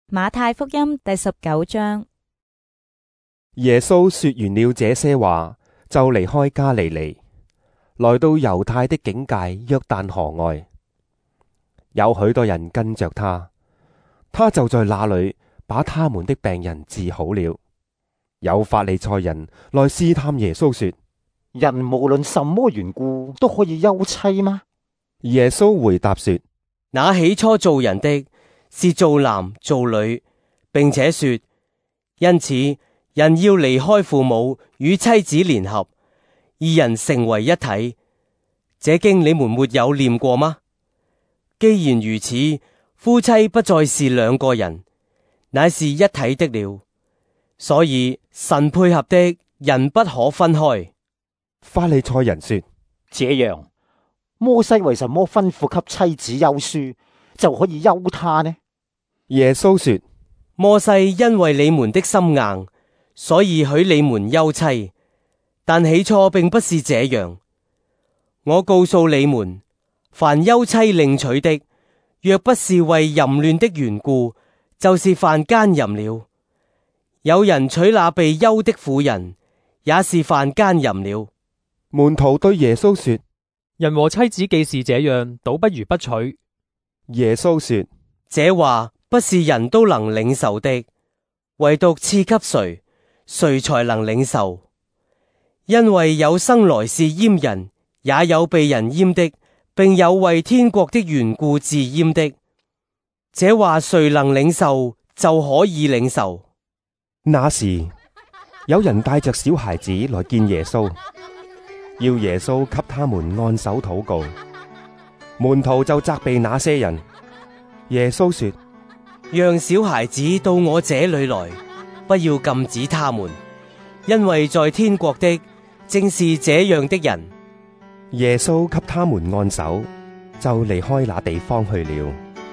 馬太福音第19章。 耶穌說完了這些話，就離開加利利，來到猶太的境界約旦河外。有許多人跟着他，他就在那裏把他們的病人治好了。有法利賽人來試探耶穌說： 人無論什麼緣故都可以休妻嗎？ 耶穌回答說： 那起初造人的是造男造女，並且說，因此人要離開父母與妻子聯合，二人成為一體。這經你們沒有念過嗎？既然如此，夫妻不再是兩個人，乃是一體的了。所以神配合的人不可分開。 法利賽人說： 這樣，摩西為什麼吩咐給妻子休書，就可以休他呢？ 耶穌說： 摩西因為你們的心硬，所以許你們休妻，但起初並不是這樣。我告訴你們，凡休妻另娶的，若不是為淫亂的緣故，就是犯姦淫了。有人娶那被休的婦人，也是犯姦淫了。 門徒對耶穌說： 人和妻子既是這樣，倒不如不娶。 耶穌說： 這話不是人都能領受的，唯獨賜給誰，誰才能領受。因為有生來是閹人，也有被人閹的，並有為天國的緣故自閹的。這話誰能領受，就可以領受。 那時有人帶着小孩子來見耶穌，要耶穌給他們按手禱告。門徒就責備那些人。耶穌說： 讓小孩子到我這裏來，不要禁止他們，因為在天國的正是這樣的人。 耶穌給他們按手，就離開那地方去了。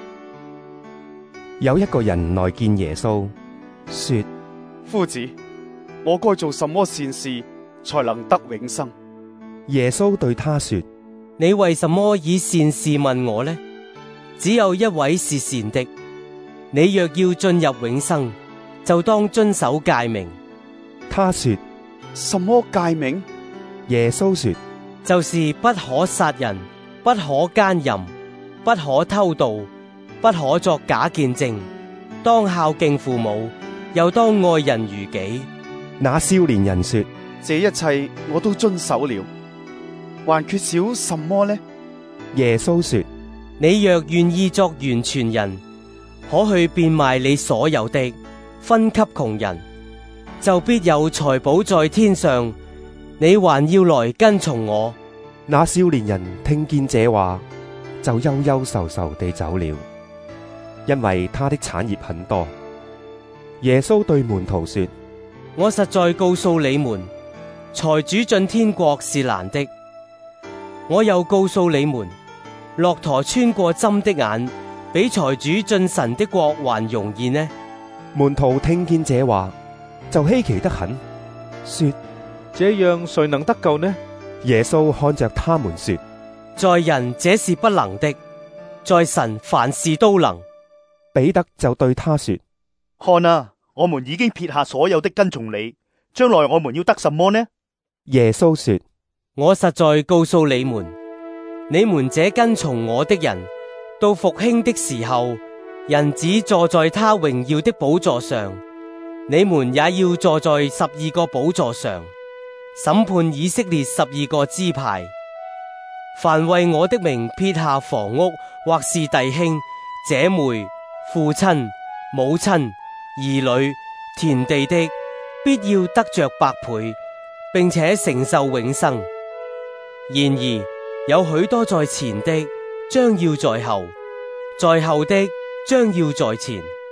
有一個人來見耶穌，說： 夫子，我該做什麼善事才能得永生？ 耶穌對他說： 你為什麼以善事問我呢？只有一位是善的。你若要進入永生，就當遵守誡命。 他說： 什麼誡命？ 耶穌說： 就是不可殺人，不可姦淫，不可偷盜，不可作假見證，當孝敬父母，又當愛人如己。 那少年人說： 這一切我都遵守了，還缺少什麼呢？ 耶穌說： 你若願意作完全人，可去變賣你所有的，分給窮人，就必有財寶在天上。你還要來跟從我。 那少年人聽見這話，就憂憂愁愁地走了，因為他的產業很多。耶穌對門徒說： 我實在告訴你們，財主進天國是難的。我又告訴你們，駱駝穿過針的眼，比財主進神的國還容易呢。 門徒聽見這話，就稀奇得很，說： 這樣誰能得救呢？ 耶穌看着他們說： 在人這是不能的，在神凡事都能。 彼得就對他說： 看啊，我們已經撇下所有的跟從你，將來我們要得什麼呢？ 耶穌說： 我實在告訴你們，你們這跟從我的人，到復興的時候，人子坐在他榮耀的寶座上，你們也要坐在12個寶座上，審判以色列12個支派。凡為我的名撇下房屋，或是弟兄、姐妹、父親、母親、兒女、田地的，必要得着百倍，並且承受永生。然而有許多在前的，將要在後；在後的，將要在前。